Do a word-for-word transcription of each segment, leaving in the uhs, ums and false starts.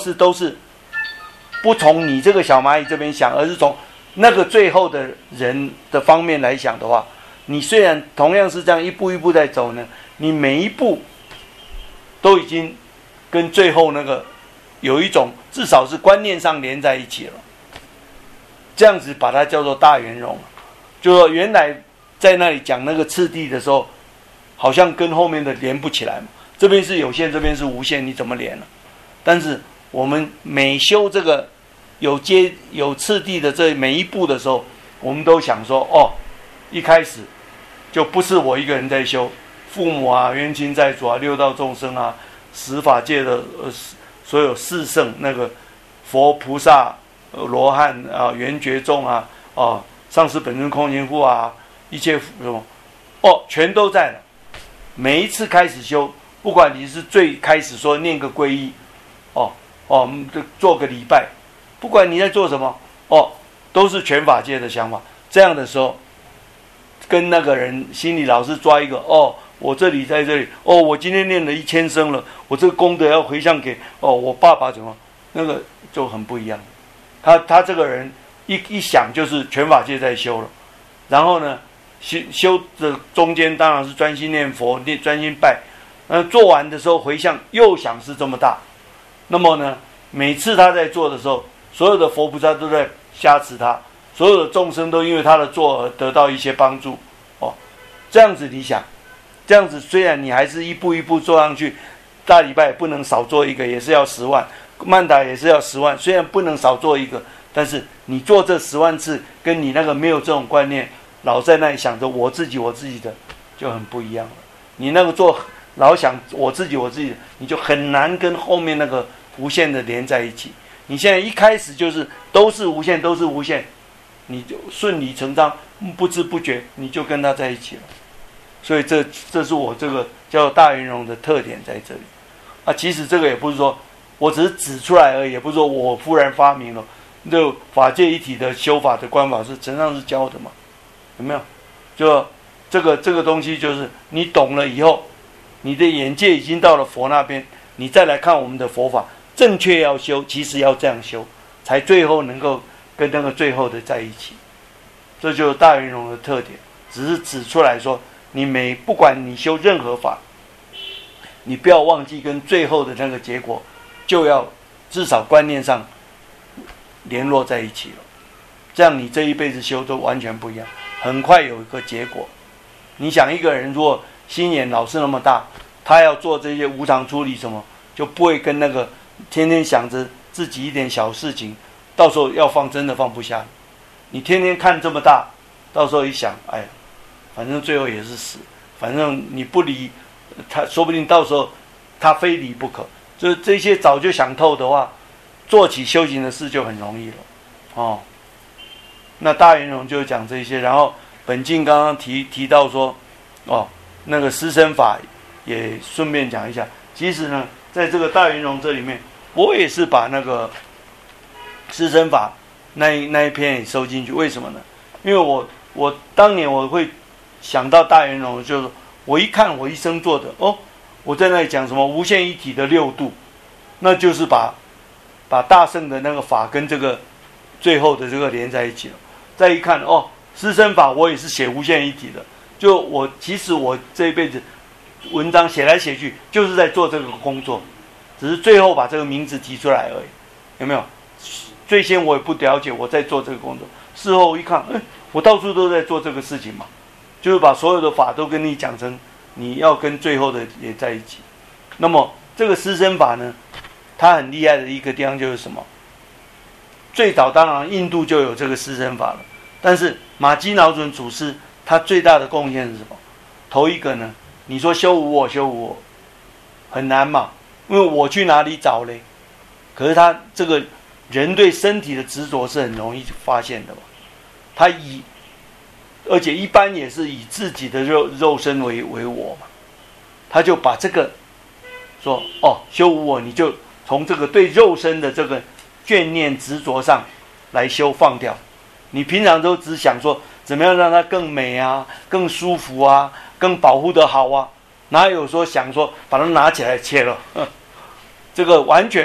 是都是不从你这个小蚂蚁这边想，而是从那个最后的人的方面来想的话，你虽然同样是这样一步一步在走呢，你每一步都已经跟最后那个有一种至少是观念上连在一起了。这样子把它叫做大圆融，就说原来在那里讲那个次第的时候，好像跟后面的连不起来嘛。这边是有限，这边是无限，你怎么连呢？但是我们每修这个有阶有次第的这每一步的时候，我们都想说，哦，一开始就不是我一个人在修，父母啊、冤亲债主啊、六道众生啊、十法界的呃所有四圣那个佛菩萨。罗汉啊，圆觉众啊，哦，上师本尊空行护啊，一切什么，哦，全都在了。每一次开始修，不管你是最开始说念个皈依，哦哦，做个礼拜，不管你在做什么，哦，都是全法界的想法。这样的时候，跟那个人心里老是抓一个，哦，我这里在这里，哦，我今天念了一千声了，我这个功德要回向给，哦，我爸爸怎么，那个就很不一样。他他这个人一一想就是全法界在修了，然后呢，修修的中间当然是专心念佛，念专心拜，呃，做完的时候回向又想是这么大，那么呢，每次他在做的时候，所有的佛菩萨都在加持他，所有的众生都因为他的做而得到一些帮助，哦，这样子你想，这样子虽然你还是一步一步做上去，大礼拜不能少做一个，也是要十万。曼达也是要十万，虽然不能少做一个，但是你做这十万次，跟你那个没有这种观念，老在那里想着我自己我自己的，就很不一样了。你那个做老想我自己我自己的，你就很难跟后面那个无限的连在一起。你现在一开始就是都是无限，都是无限，你就顺理成章，不知不觉你就跟他在一起了。所以这这是我这个叫大圆融的特点在这里。啊，其实这个也不是说。我只是指出来而已，也不是说我忽然发明了。就法界一体的修法的观法是陈上师教的嘛？有没有？就这个这个东西，就是你懂了以后，你的眼界已经到了佛那边，你再来看我们的佛法，正确要修，其实要这样修，才最后能够跟那个最后的在一起。这就是大圆融的特点，只是指出来说，你每不管你修任何法，你不要忘记跟最后的那个结果。就要至少观念上联络在一起了，这样你这一辈子修都完全不一样，很快有一个结果。你想一个人如果心眼老是那么大，他要做这些无常处理什么，就不会跟那个天天想着自己一点小事情，到时候要放真的放不下。你天天看这么大，到时候一想，哎呀，反正最后也是死，反正你不理他，说不定到时候他非离不可。就这些早就想透的话，做起修行的事就很容易了，哦。那大圆融就讲这些，然后本境刚刚提提到说，哦，那个师生法也顺便讲一下。其实呢，在这个大圆融这里面，我也是把那个师生法那一那一篇也收进去。为什么呢？因为我我当年我会想到大圆融，就是我一看我一生做的哦。我在那里讲什么无限一体的六度，那就是把把大圣的那个法跟这个最后的这个连在一起了。再一看哦，师生法我也是写无限一体的，就我其实我这一辈子文章写来写去就是在做这个工作，只是最后把这个名字提出来而已，有没有？最先我也不了解我在做这个工作，事后一看，哎，我到处都在做这个事情嘛，就是把所有的法都跟你讲成。你要跟最后的也在一起。那么这个师生法呢，它很厉害的一个地方就是什么？最早当然印度就有这个师生法了，但是马基捺准祖师他最大的贡献是什么？头一个呢，你说修无我，修无我很难嘛，因为我去哪里找嘞？可是他这个人对身体的执着是很容易发现的嘛，他以而且一般也是以自己的肉肉身为为我嘛，他就把这个说哦，修无我，你就从这个对肉身的这个眷念执着上来修放掉。你平常都只想说怎么样让它更美啊，更舒服啊，更保护得好啊，哪有说想说把它拿起来切了？这个完全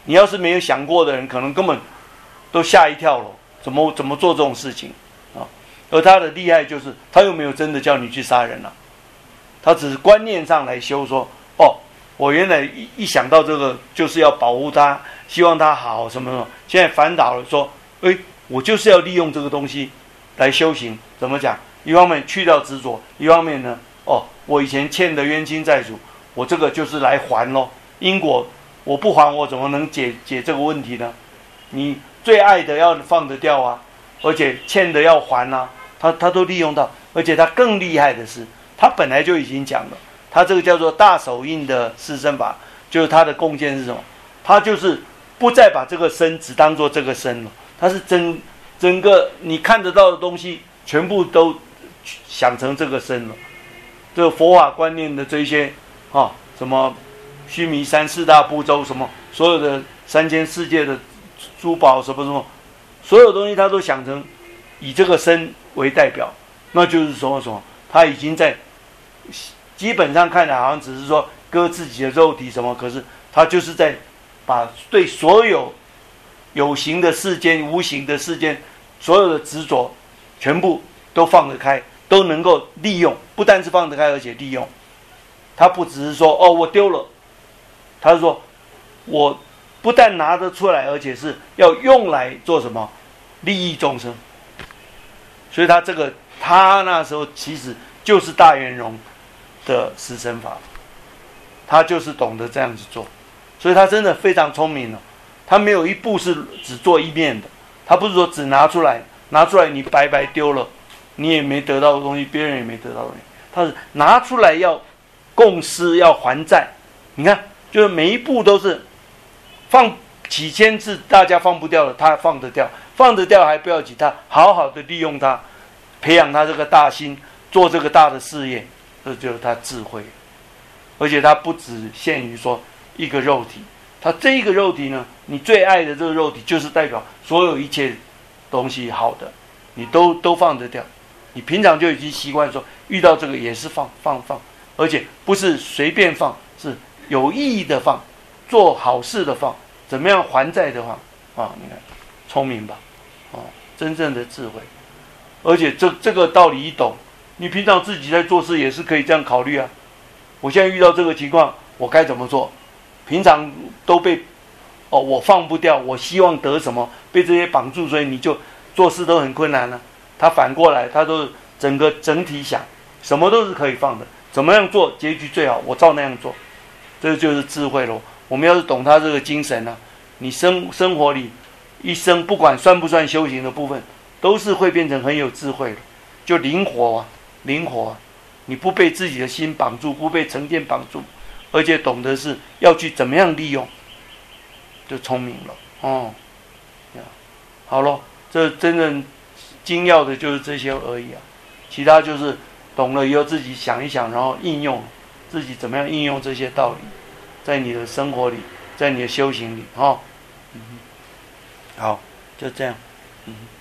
你要是没有想过的人，可能根本都吓一跳了，怎么怎么做这种事情啊？而他的厉害就是，他又没有真的叫你去杀人了、啊，他只是观念上来修说，哦，我原来一一想到这个就是要保护他，希望他好什么什么，现在反倒了说，哎，我就是要利用这个东西来修行，怎么讲？一方面去掉执着，一方面呢，哦，我以前欠的冤亲债主，我这个就是来还咯。因果我不还，我怎么能解解这个问题呢？你最爱的要放得掉啊，而且欠的要还啊，他他都利用到，而且他更厉害的是，他本来就已经讲了，他这个叫做大手印的施身法，就是他的贡献是什么？他就是不再把这个身只当做这个身了，他是整整个你看得到的东西，全部都想成这个身了。这个佛法观念的这一些啊，什么须弥山四大部洲，什么所有的三千世界的珠宝，什么什么，所有东西他都想成以这个身为代表，那就是说什么？他已经在基本上看来好像只是说割自己的肉体什么，可是他就是在把对所有有形的世间、无形的世间所有的执着，全部都放得开，都能够利用。不但是放得开，而且利用。他不只是说哦我丢了，他是说我不但拿得出来，而且是要用来做什么？利益众生。所以他这个他那时候其实就是大圆融的施身法，他就是懂得这样子做，所以他真的非常聪明了。他没有一步是只做一面的，他不是说只拿出来，拿出来你白白丢了，你也没得到的东西，别人也没得到的东西，他是拿出来要共施，要还债。你看，就是每一步都是放几千次，大家放不掉的，他放得掉，放得掉还不要紧，他好好的利用它，培养他这个大心，做这个大的事业，这就是他智慧。而且他不只限于说一个肉体，他这一个肉体呢，你最爱的这个肉体，就是代表所有一切东西好的，你都都放得掉。你平常就已经习惯说，遇到这个也是放放放，而且不是随便放，是有意义的放，做好事的放，怎么样还债的放啊？你看，聪明吧？啊，真正的智慧。而且这这个道理一懂，你平常自己在做事也是可以这样考虑啊。我现在遇到这个情况，我该怎么做？平常都被哦，我放不掉，我希望得什么，被这些绑住，所以你就做事都很困难了、啊。他反过来，他都整个整体想，什么都是可以放的，怎么样做结局最好，我照那样做，这就是智慧咯。我们要是懂他这个精神啊，你生生活里一生不管算不算修行的部分，都是会变成很有智慧的，就灵活啊，灵活啊，你不被自己的心绑住，不被成见绑住，而且懂得是要去怎么样利用，就聪明了哦。好了，这真正精要的就是这些而已啊，其他就是懂了以后自己想一想，然后应用自己怎么样应用这些道理，在你的生活里，在你的修行里，哈、哦，嗯，好，就这样，嗯。